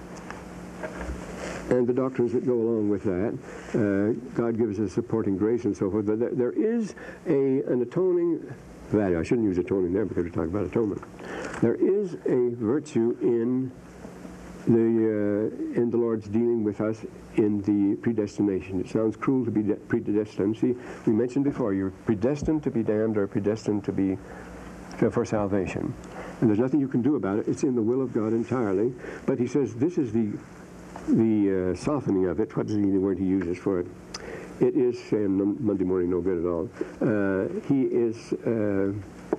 and the doctrines that go along with that, uh, God gives us supporting grace and so forth, but there, there is a, an atoning value. I shouldn't use atoning there because we're talking about atonement. There is a virtue in the, uh, in the Lord's dealing with us in the predestination. It sounds cruel to be predestined. See, we mentioned before, you're predestined to be damned or predestined to be to, for salvation. And there's nothing you can do about it. It's in the will of God entirely. But he says this is the the uh, softening of it. What is the word he uses for it? It is, and Monday morning no good at all. Uh, he is, uh,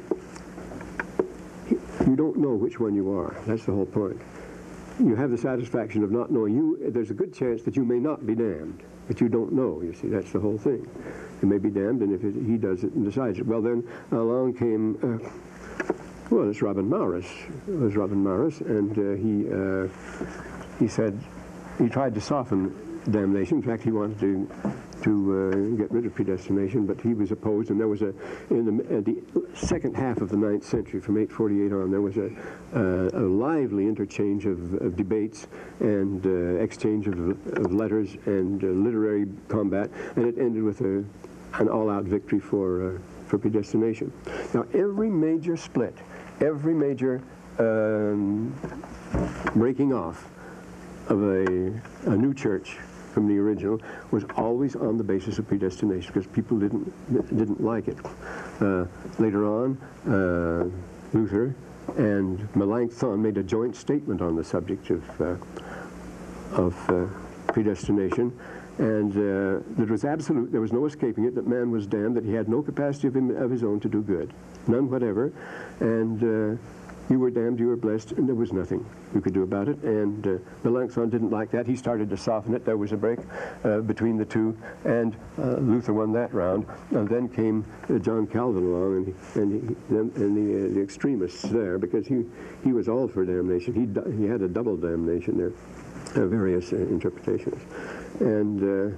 he, you don't know which one you are. That's the whole point. You have the satisfaction of not knowing. You, there's a good chance that you may not be damned, but you don't know, you see. That's the whole thing. You may be damned, and if it, he does it and decides it, well then along came, uh, well, it's Robin Maurus. It was Robin Maurus, and uh, he, uh, he said, he tried to soften damnation. In fact, he wanted to to uh, get rid of predestination, but he was opposed. And there was a in the, uh, the second half of the ninth century, from eight forty-eight on, there was a, uh, a lively interchange of, of debates and uh, exchange of, of letters and uh, literary combat, and it ended with a, an all-out victory for uh, for predestination. Now, every major split, every major um, breaking off of a, a new church from the original was always on the basis of predestination, because people didn't didn't like it. Uh, later on, uh, Luther and Melanchthon made a joint statement on the subject of uh, of uh, predestination, and uh, that was absolute. There was no escaping it. That man was damned. That he had no capacity of, him, of his own to do good, none whatever, and. Uh, You were damned, you were blessed, and there was nothing you could do about it. And uh, Melanchthon didn't like that. He started to soften it. There was a break uh, between the two, and uh, Luther won that round. And then came uh, John Calvin along, and, he, and, he, and the, uh, the extremists there, because he, he was all for damnation. He, he had a double damnation there, uh, various uh, interpretations. And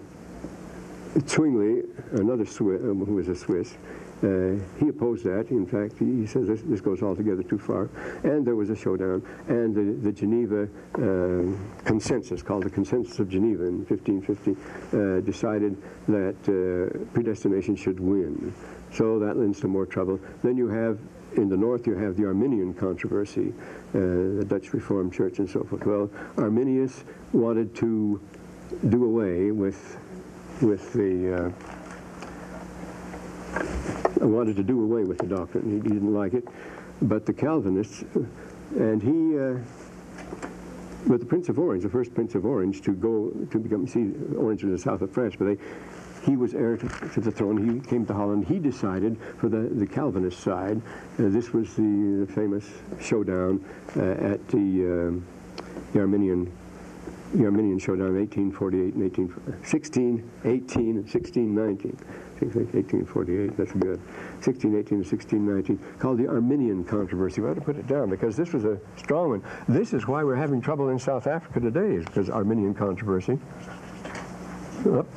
uh, Zwingli, another Swiss, uh, who was a Swiss, Uh, he opposed that. In fact, he, he says this, this goes altogether too far. And there was a showdown. And the, the Geneva uh, consensus, called the Consensus of Geneva in fifteen fifty, uh, decided that uh, predestination should win. So that lends to more trouble. Then you have, in the north, you have the Arminian controversy, uh, the Dutch Reformed Church and so forth. Well, Arminius wanted to do away with, with the... Uh, I wanted to do away with the doctrine. He, he didn't like it. But the Calvinists, and he, uh, with the Prince of Orange, the first Prince of Orange to go, to become, see, Orange was the south of France, but they, he was heir to, to the throne. He came to Holland. He decided for the, the Calvinist side. Uh, this was the, the famous showdown uh, at the, uh, the Arminian the Arminian showdown in eighteen forty-eight and eighteen, sixteen eighteen and sixteen nineteen. eighteen forty-eight, that's good. sixteen eighteen and sixteen nineteen, called the Arminian controversy. We ought to put it down because this was a strong one. This is why we're having trouble in South Africa today, is because Arminian controversy. Oops.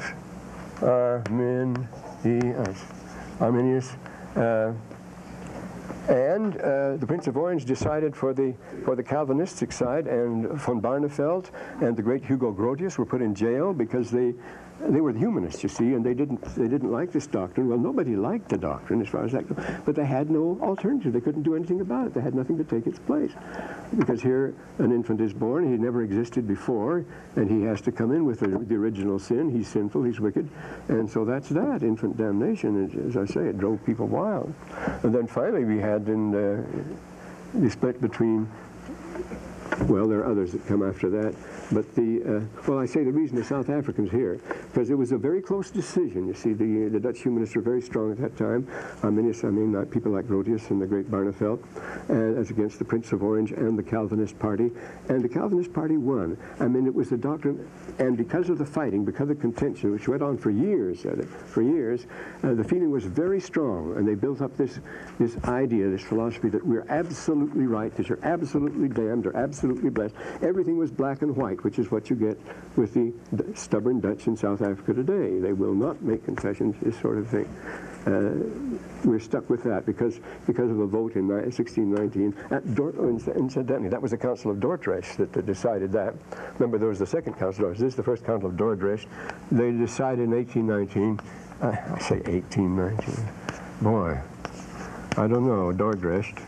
Arminius. Arminius. Uh, And uh, the Prince of Orange decided for the for the Calvinistic side, and von Barneveld and the great Hugo Grotius were put in jail because they they were the humanists, you see, and they didn't they didn't like this doctrine. Well, nobody liked the doctrine as far as that goes, but they had no alternative. They couldn't do anything about it. They had nothing to take its place, because here an infant is born. He never existed before, and he has to come in with the, the original sin. He's sinful. He's wicked, and so that's that infant damnation. As I say, it drove people wild. And then finally we had in uh, the split between. Well, there are others that come after that. But the, uh, well, I say the reason the South Africans here, because it was a very close decision. You see, the, the Dutch humanists were very strong at that time. Arminius, I mean, not people like Grotius and the great Barneveld, uh, as against the Prince of Orange and the Calvinist party. And the Calvinist party won. I mean, it was the doctrine, and because of the fighting, because of the contention, which went on for years, uh, for years, uh, the feeling was very strong. And they built up this, this idea, this philosophy that we're absolutely right, that you're absolutely damned or absolutely blessed. Everything was black and white, which is what you get with the stubborn Dutch in South Africa today. They will not make concessions, this sort of thing. Uh, we're stuck with that because because of a vote in sixteen nineteen. At Dort, incidentally, that was the Council of Dordrecht that, that decided that. Remember, there was the second Council of Dordrecht. This is the first Council of Dordrecht. They decided in eighteen nineteen, uh, I say eighteen nineteen, boy, I don't know, Dordrecht.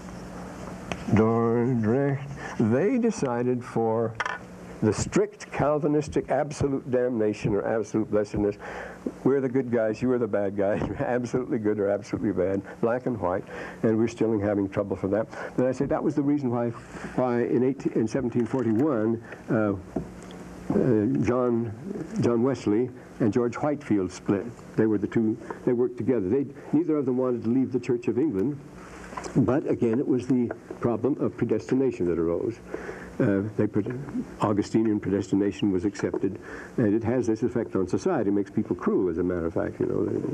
Dordrecht. They decided for the strict Calvinistic absolute damnation or absolute blessedness. We're the good guys, you are the bad guys, absolutely good or absolutely bad, black and white, and we're still having trouble for that. Then I say that was the reason why, why in, eighteen, in seventeen forty-one, uh, uh, John, John Wesley and George Whitefield split. They were the two, they worked together. They, neither of them wanted to leave the Church of England, but again, it was the problem of predestination that arose. Uh, they put, Augustinian predestination was accepted, and it has this effect on society. It makes people cruel, as a matter of fact. You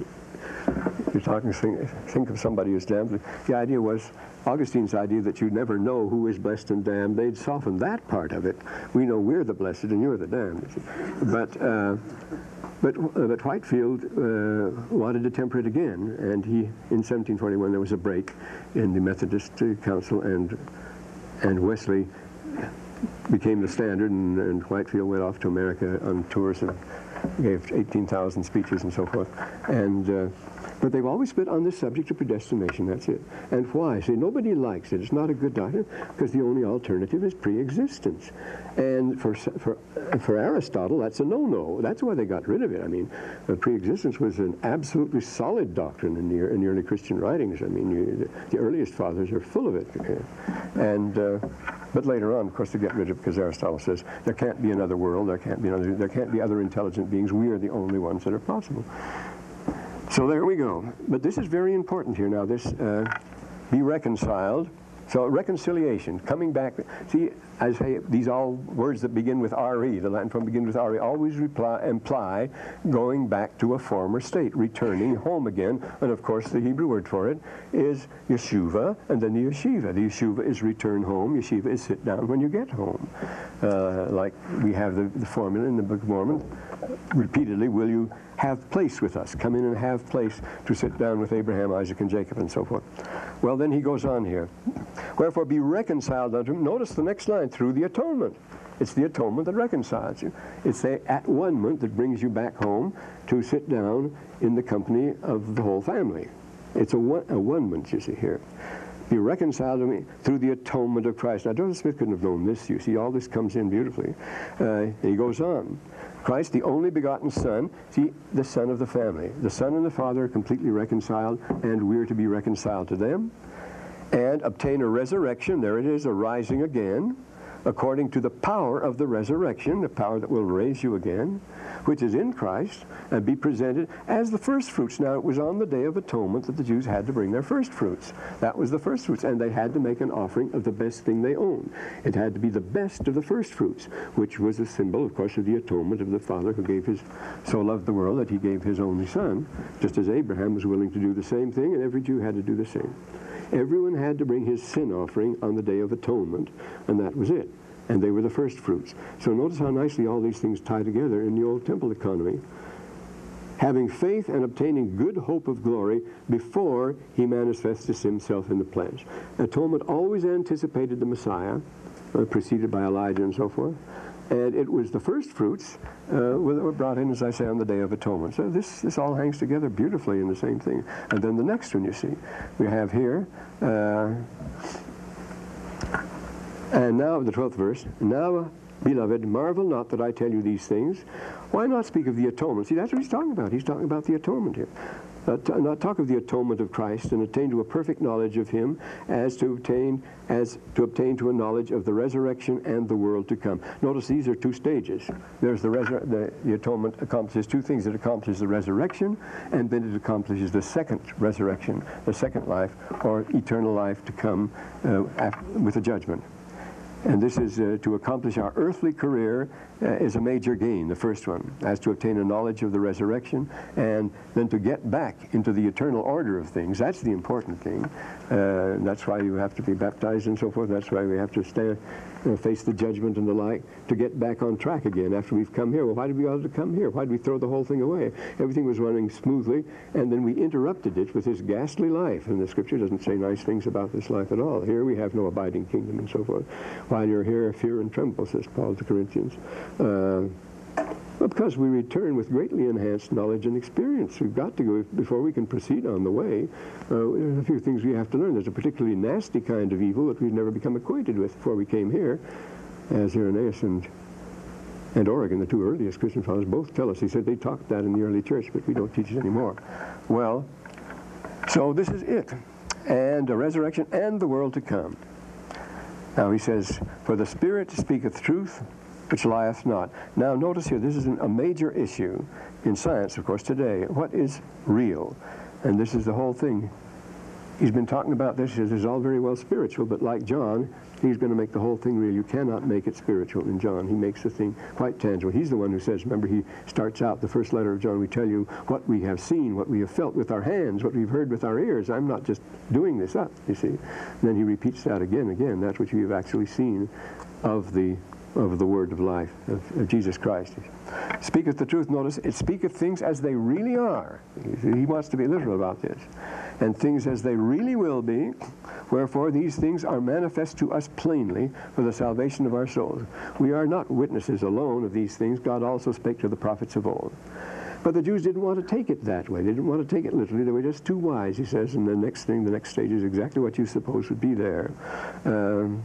know, you're talking. Think, think of somebody who's damned. The idea was Augustine's idea that you never know who is blessed and damned. They'd soften that part of it. We know we're the blessed and you're the damned. But. Uh, But, uh, but Whitefield uh, wanted to temper it again, and he, in seventeen forty-one, there was a break in the Methodist uh, Council, and and Wesley became the standard, and, and Whitefield went off to America on tours and gave eighteen thousand speeches and so forth. And uh, but they've always been on the subject of predestination, that's it. And why? See, nobody likes it. It's not a good doctrine, because the only alternative is pre-existence. And for, for, for Aristotle, that's a no-no. That's why they got rid of it. I mean, uh, pre-existence was an absolutely solid doctrine in the, in the early Christian writings. I mean, you, the, the earliest fathers are full of it. And, uh, but later on, of course, they get rid of it because Aristotle says there can't be another world, there can't be another, there can't be other intelligent beings. We are the only ones that are possible. So there we go. But this is very important here now, this uh, be reconciled. So reconciliation, coming back. See, I say these all words that begin with R E, the Latin form begin with R E, always reply, imply going back to a former state, returning home again. And of course the Hebrew word for it is yeshuva, and then the yeshiva. The yeshuva is return home, yeshiva is sit down when you get home. Uh, like we have the, the formula in the Book of Mormon, repeatedly, will you have place with us? Come in and have place to sit down with Abraham, Isaac, and Jacob, and so forth. Well, then he goes on here. Wherefore be reconciled unto him. Notice the next line, through the atonement. It's the atonement that reconciles you. It's the at-one-ment that brings you back home to sit down in the company of the whole family. It's a, one, a one-ment, you see here. Be reconciled to me through the atonement of Christ. Now, Joseph Smith couldn't have known this, you see. All this comes in beautifully. Uh, he goes on. Christ, the only begotten Son, see, the Son of the family. The Son and the Father are completely reconciled, and we're to be reconciled to them. And obtain a resurrection, there it is, a rising again, according to the power of the resurrection, the power that will raise you again, which is in Christ, and be presented as the first fruits. Now, it was on the Day of Atonement that the Jews had to bring their first fruits. That was the first fruits, and they had to make an offering of the best thing they owned. It had to be the best of the first fruits, which was a symbol, of course, of the atonement of the Father who gave his, so loved the world that he gave his only Son, just as Abraham was willing to do the same thing, and every Jew had to do the same. Everyone had to bring his sin offering on the Day of Atonement, and that was it. And they were the first fruits. So notice how nicely all these things tie together in the old temple economy. Having faith and obtaining good hope of glory before he manifests himself in the flesh. Atonement always anticipated the Messiah, uh, preceded by Elijah and so forth. And it was the first fruits uh, that were brought in, as I say, on the Day of Atonement. So this, this all hangs together beautifully in the same thing. And then the next one, you see, we have here, uh, and now, the twelfth verse, now, beloved, marvel not that I tell you these things. Why not speak of the atonement? See, that's what he's talking about. He's talking about the atonement here. Uh, not talk of the atonement of Christ and attain to a perfect knowledge of him as to obtain as to obtain to a knowledge of the resurrection and the world to come. Notice these are two stages. There's the, resur the, the atonement accomplishes two things. It accomplishes the resurrection, and then it accomplishes the second resurrection, the second life, or eternal life to come uh, after, with the judgment. And this is uh, to accomplish our earthly career uh, is a major gain, the first one, as to obtain a knowledge of the resurrection, and then to get back into the eternal order of things. That's the important thing. Uh, that's why you have to be baptized and so forth. That's why we have to stand, uh, face the judgment and the like, to get back on track again after we've come here. Well, why did we ought to come here? Why did we throw the whole thing away? Everything was running smoothly, and then we interrupted it with this ghastly life. And the Scripture doesn't say nice things about this life at all. Here we have no abiding kingdom and so forth. While you're here, fear and tremble, says Paul to Corinthians. Uh, well, because we return with greatly enhanced knowledge and experience. We've got to go, before we can proceed on the way, uh, there's a few things we have to learn. There's a particularly nasty kind of evil that we've never become acquainted with before we came here, as Irenaeus and, and Origen, the two earliest Christian fathers, both tell us. He said they taught that in the early church, but we don't teach it anymore. Well, so this is it, and a resurrection and the world to come. Now he says, for the Spirit speaketh truth, which lieth not. Now notice here, this is an, a major issue in science, of course, today. What is real? And this is the whole thing. He's been talking about this. He says it's all very well spiritual, but like John, he's going to make the whole thing real. You cannot make it spiritual in John. He makes the thing quite tangible. He's the one who says, remember, he starts out the first letter of John, we tell you what we have seen, what we have felt with our hands, what we've heard with our ears. I'm not just doing this up, you see. And then he repeats that again and again. That's what you have actually seen of the of the word of life, of, of Jesus Christ. Speaketh the truth, notice, it speaketh things as they really are. He wants to be literal about this. And things as they really will be, wherefore these things are manifest to us plainly for the salvation of our souls. We are not witnesses alone of these things. God also spake to the prophets of old. But the Jews didn't want to take it that way. They didn't want to take it literally. They were just too wise, he says, and the next thing, the next stage is exactly what you suppose would be there. Um,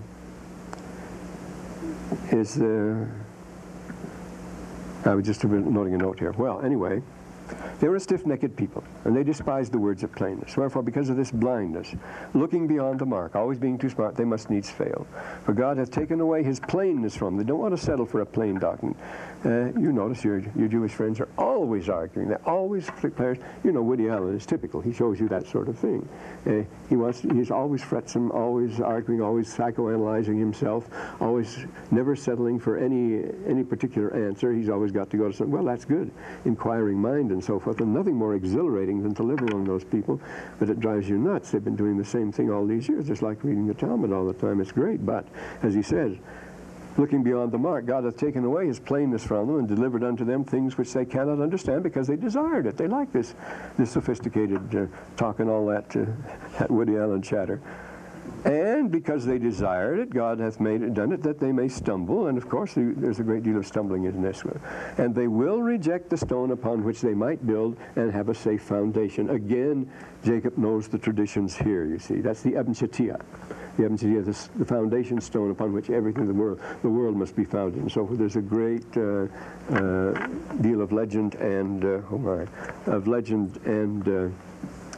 is uh, I was just noting a note here. Well, anyway, they were a stiff-necked people, and they despised the words of plainness. Wherefore, because of this blindness, looking beyond the mark, always being too smart, they must needs fail. For God hath taken away his plainness from them. They don't want to settle for a plain doctrine. Uh, you notice your, your Jewish friends are always arguing. They're always players. You know, Woody Allen is typical. He shows you that sort of thing. Uh, he wants. He's always fretsome, always arguing, always psychoanalyzing himself, always never settling for any any particular answer. He's always got to go to something. Well, that's good. Inquiring mind and so forth. And nothing more exhilarating than to live among those people. But it drives you nuts. They've been doing the same thing all these years. It's like reading the Talmud all the time. It's great. But, as he says, looking beyond the mark, God hath taken away his plainness from them and delivered unto them things which they cannot understand because they desired it. They like this, this sophisticated uh, talk and all that, uh, that Woody Allen chatter. And because they desired it, God hath made it, done it, that they may stumble. And of course, there's a great deal of stumbling in this one. And they will reject the stone upon which they might build and have a safe foundation. Again, Jacob knows the traditions here, you see. That's the Eben Shetiyah. The Eben Shetiyah, the, the foundation stone upon which everything in the world, the world must be founded. And so there's a great uh, uh, deal of legend and, uh, oh my, of legend and uh,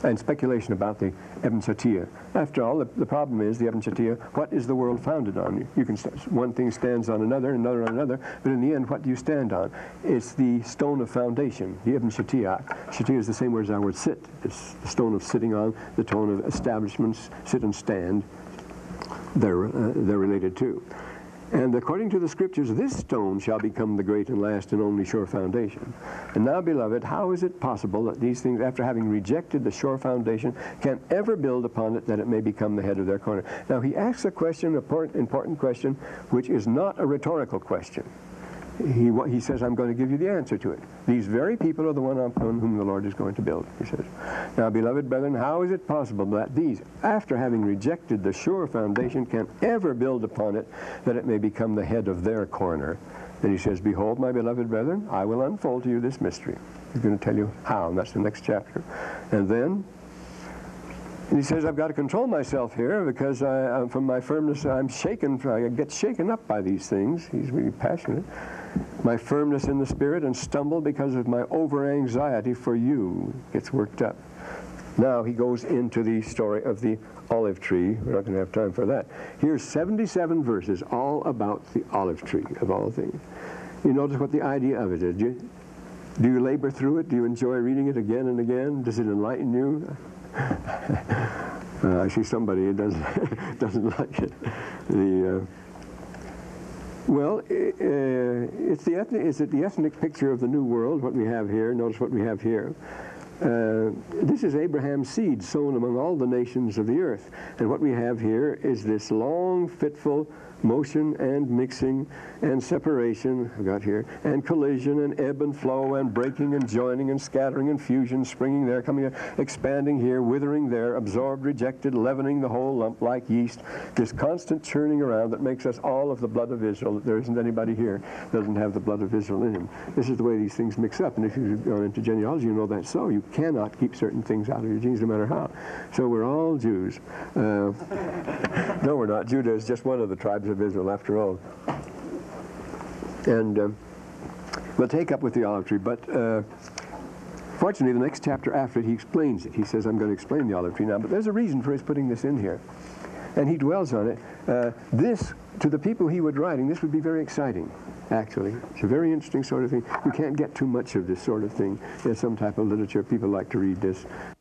and speculation about the Ibn Shatiyah. After all, the, the problem is the Ibn Shatiyah, what is the world founded on? You, you can, one thing stands on another, another on another, but in the end, what do you stand on? It's the stone of foundation, the Ibn Shatiyah. Shatiyah is the same word as our word sit. It's the stone of sitting on, the tone of establishments, sit and stand. They're, uh, they're related too. And according to the scriptures, this stone shall become the great and last and only sure foundation. And now, beloved, how is it possible that these things, after having rejected the sure foundation, can ever build upon it that it may become the head of their corner? Now, he asks a question, an important, important question, which is not a rhetorical question. He, he says, I'm going to give you the answer to it. These very people are the one on whom the Lord is going to build, he says. Now, beloved brethren, how is it possible that these, after having rejected the sure foundation, can ever build upon it that it may become the head of their corner? Then he says, behold, my beloved brethren, I will unfold to you this mystery. He's going to tell you how, and that's the next chapter. And then, and he says, I've got to control myself here because I, uh, from my firmness, I'm shaken, I get shaken up by these things. He's really passionate. My firmness in the Spirit, and stumble because of my over-anxiety for you. Gets worked up. Now he goes into the story of the olive tree. We're not going to have time for that. Here's seventy-seven verses all about the olive tree, of all things. You notice what the idea of it is. Do you, do you labor through it? Do you enjoy reading it again and again? Does it enlighten you? uh, I see somebody who doesn't, doesn't like it. The... Uh, Well, uh, it's the ethnic, is it the ethnic picture of the New World, what we have here? Notice what we have here. Uh, this is Abraham's seed sown among all the nations of the earth. And what we have here is this long, fitful motion and mixing and separation, I've got here, and collision and ebb and flow and breaking and joining and scattering and fusion, springing there, coming there, expanding here, withering there, absorbed, rejected, leavening the whole lump like yeast. This constant churning around that makes us all of the blood of Israel. There isn't anybody here that doesn't have the blood of Israel in him. This is the way these things mix up. And if you've gone into genealogy, you know that's so. You cannot keep certain things out of your genes no matter how. So we're all Jews. Uh, no, we're not. Judah is just one of the tribes of Israel, after all. And um, we'll take up with the olive tree, but uh, fortunately the next chapter after it, he explains it. He says, I'm going to explain the olive tree now, but there's a reason for his putting this in here. And he dwells on it. Uh, this, to the people he would writing, this would be very exciting, actually. It's a very interesting sort of thing. You can't get too much of this sort of thing in some type of literature. People like to read this.